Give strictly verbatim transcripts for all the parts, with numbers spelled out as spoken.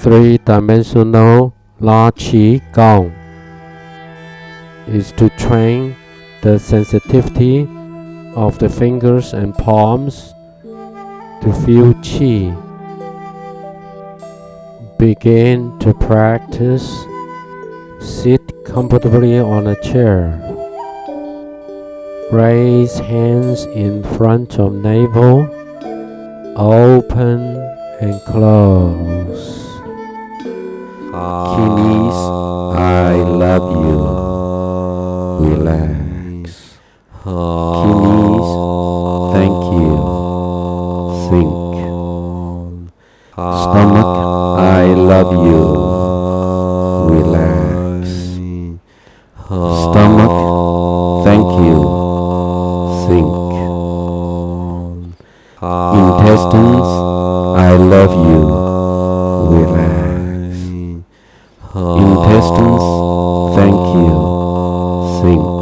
Three-dimensional La Qi Gong is to train the sensitivity of the fingers and palms to feel qi. Begin to practice. Sit comfortably on a chair. Raise hands in front of navel. Open and close. Kimis, I love you. Relax. Kimis, thank you. Think. Stomach, I love you. Relax. Stomach, thank you. Think. Intestines, I love you. Relax. Intestines, thank you. Think.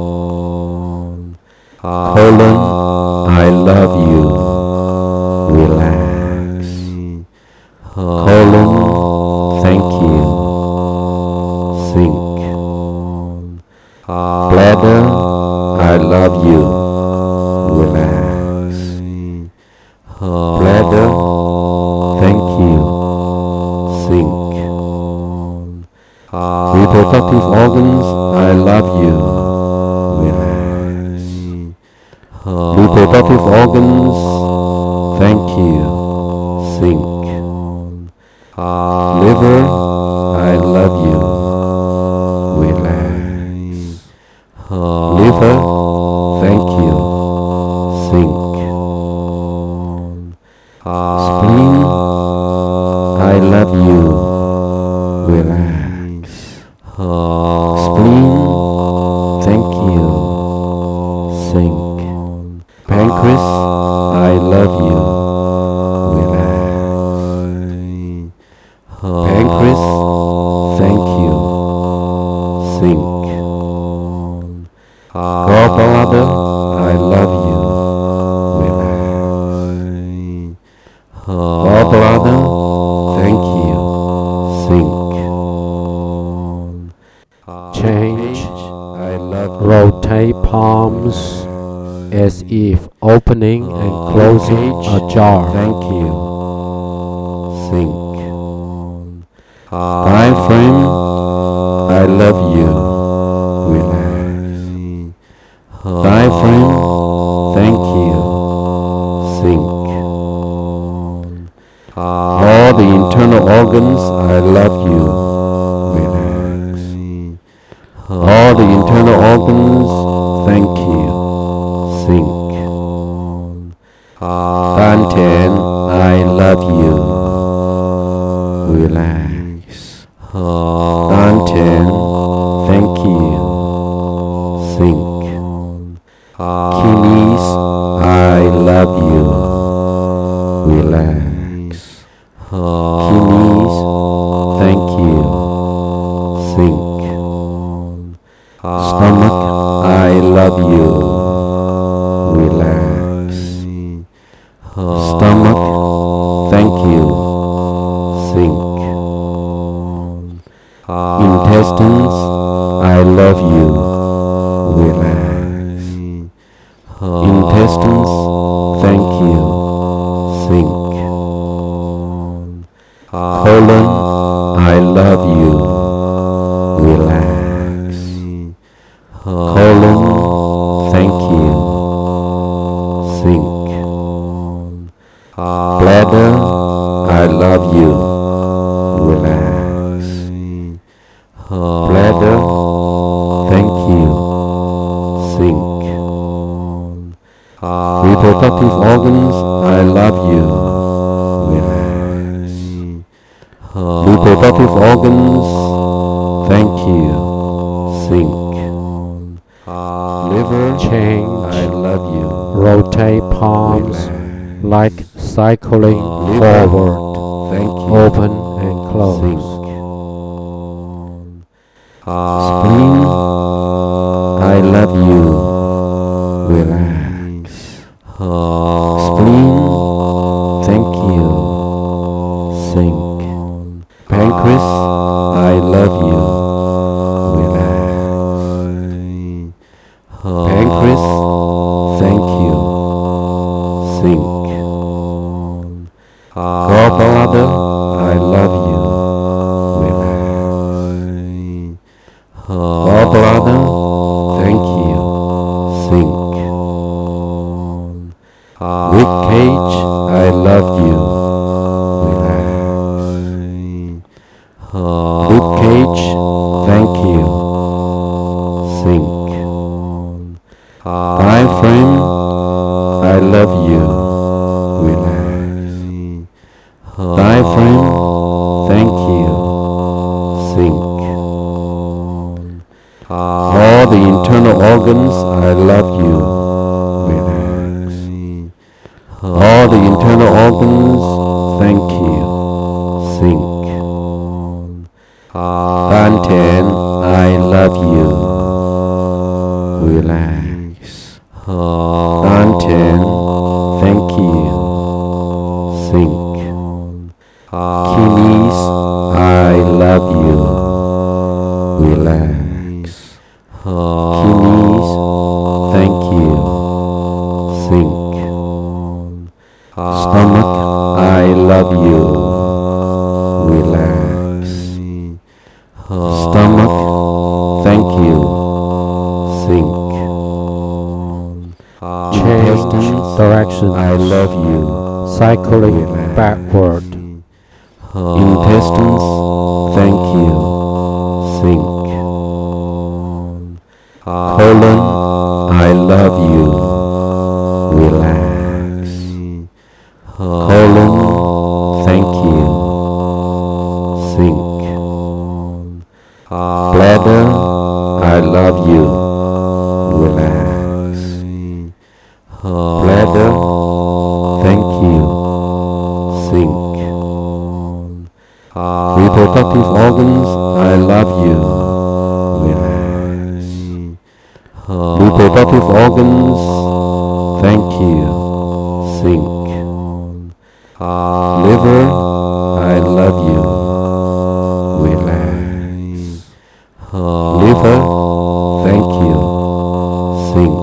Colon, I love you. Relax. Colon, thank you. Think. Bladder, I love you. Relax. Bladder, thank you. Think. Reproductive organs, I love you. Relax. Reproductive organs, thank you. Think. Liver, I love you. Relax. Liver, thank you. Think. Spleen, I love you. Relax. Spleen, thank you. Think. Pancreas, I love you. Relax. Pancreas, thank you. Think. Gallbladder, I love you. Relax. Gallbladder, thank you. Think. Change. I love you. Rotate palms as if opening and closing a jar. Thank you. Think. Diaphragm, I love you. Relax. Diaphragm, thank you. Think. All the internal organs, I love you. Relax. All the internal organs, thank you. Think. Dantian, I love you. Relax. Dantian, thank you. Think. Kimis, I love you. Relax. Kimis, thank you. Think. Stomach, I love you. Relax. Stomach, thank you. Think. Intestines, I love you. Relax. Intestines, thank you. Think. Colon, I love you. Relax. Colon, thank you. Think. Bladder, I love you. Relax. Bladder, thank you. Think. Reproductive organs, I love you. Relax. Reproductive organs, thank you. Think. Liver, Change. I love you. Rotate palms Relax. like cycling Liver, forward. thank you. Open and close. Think. Spleen, I love you. Relax. Spleen, thank you. Think. you. Sink. Gallbladder, I love you. Relax. Gallbladder, thank you. Sink. Rib cage, I love you. Relax. Rib cage, thank you. Sink. Diaphragm, I love you. Relax. Diaphragm, thank you. Sink. All the internal organs, I love you. Relax. All the internal organs, thank you. Sink. Dantian, I love you. Relax. Dantian, thank you. Sink. Kidneys, I love you. Relax. Kidneys, thank you. Sink. Stomach, I love you. Relax. Stomach, thank you. Sink. Change direction. I love you. Cycling Relax. backward. Intestines, thank you. Sink. Colon, I love you. Relax. Colon, thank you. Sink. Bladder, I love you. Relax. Bladder, thank you. Sink. Reproductive organs, I love you. Relax. Reproductive organs, thank you. Sink. Liver, I love you. Relax. Liver, thank you. Sink.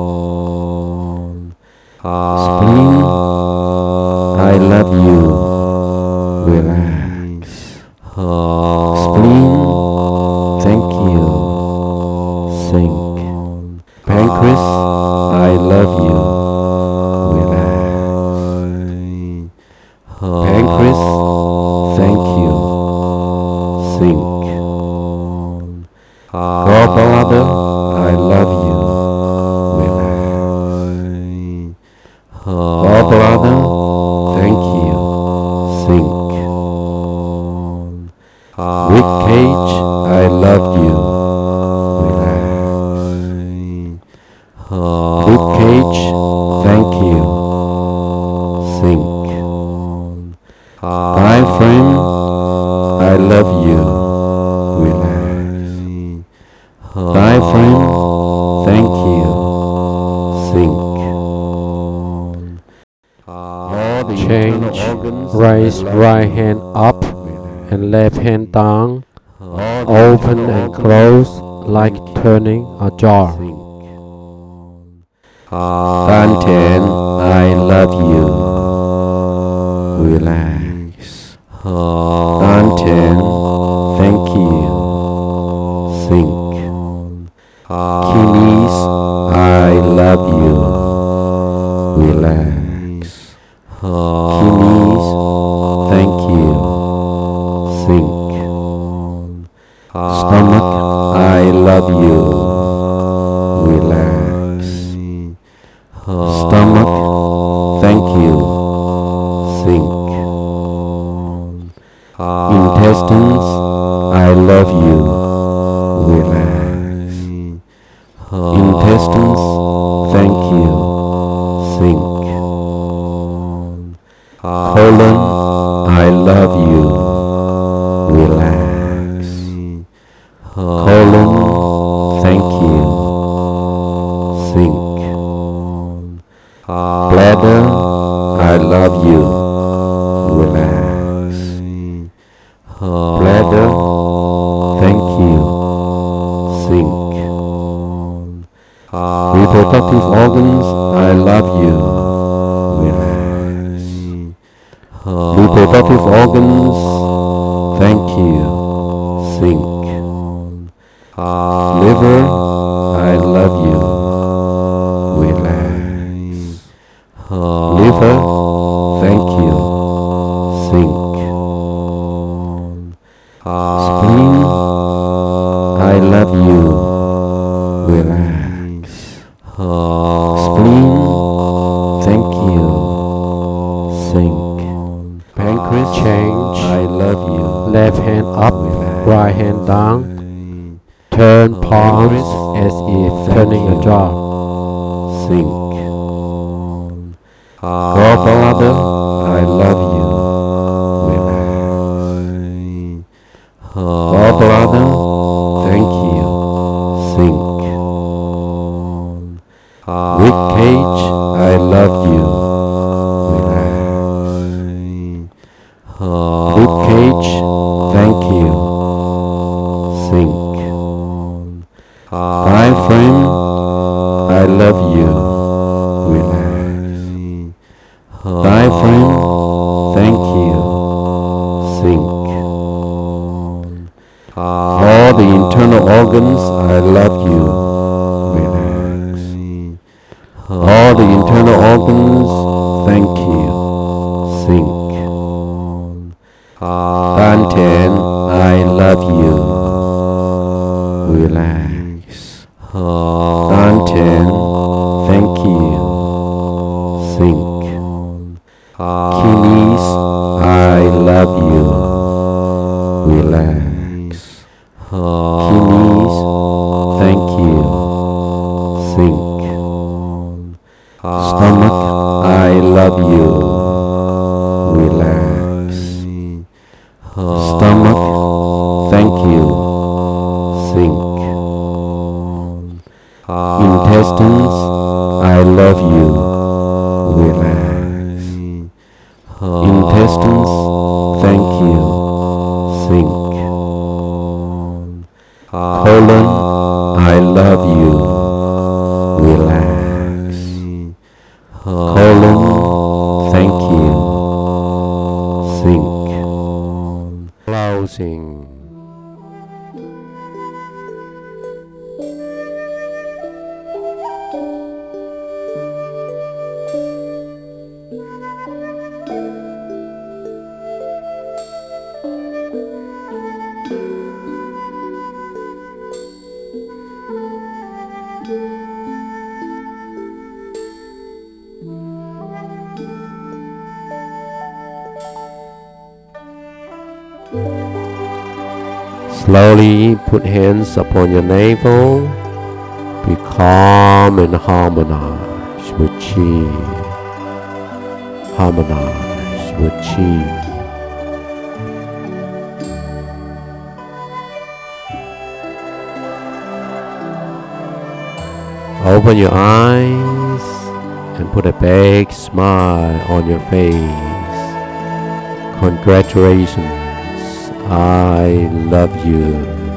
Spleen, I love you. Relax. Spleen, thank you. Sink. Pancreas, I love you. Relax. Pancreas, thank you. Sink. Gallbladder, I love you. Relax. Gallbladder, thank you. Sink. Rib cage, I love you. Relax. Rib cage, thank you. Sink. Diaphragm, I love you. Relax. Diaphragm, thank you. Sink. All the internal Change. organs, Raise I love right you. hand up Relax. and left hand down. All the Open internal and organs, close like thank you. turning a jar. Sink. Dantian, I love you. Relax. Dantian, thank you. Sink. Kidneys, I love you. Relax. Kidneys, thank you. Sink. Stomach, I love you. Relax. Stomach, thank you. Sink. Intestines, I love you. Relax. Intestines, thank you. Sink. Colon, I love you. Relax. Colon, thank you. Sink. Bladder, I love you. Relax. Bladder, thank you. Sink. Reproductive Reproductive organs, I love you. Relax. Reproductive organs, thank you. Think. Liver, I love you. Relax. Liver, thank you. Think. Spleen, I love you. Relax. Spleen, thank you. Think. Pancreas, Change. I love you. Left hand up, right hand down. Turn palms as if turning a jaw. Think. Gallbladder, I love you. Relax. Gallbladder, thank you. Think. Rib cage, I love you. Relax. Rib cage, thank you. Think. Diaphragm, I love you. Relax. Diaphragm, thank you. Think. All the internal organs, I love you. Relax. All the internal organs, thank you. Think. Dantian, I love you. Relax. Dantian, thank you. Think. Kidneys, I love you. Relax. Kidneys, thank you. Think. Stomach, I love you. Relax. Stomach, thank you. Think. Intestines, I love you. Relax. Intestines, thank you. Think. Colon, I love you. Relax. Colon, thank you. Think. Closing. Slowly put hands upon your navel. Be calm and harmonize with Qi. Harmonize with Qi. Open your eyes and put a big smile on your face. Congratulations. I love you.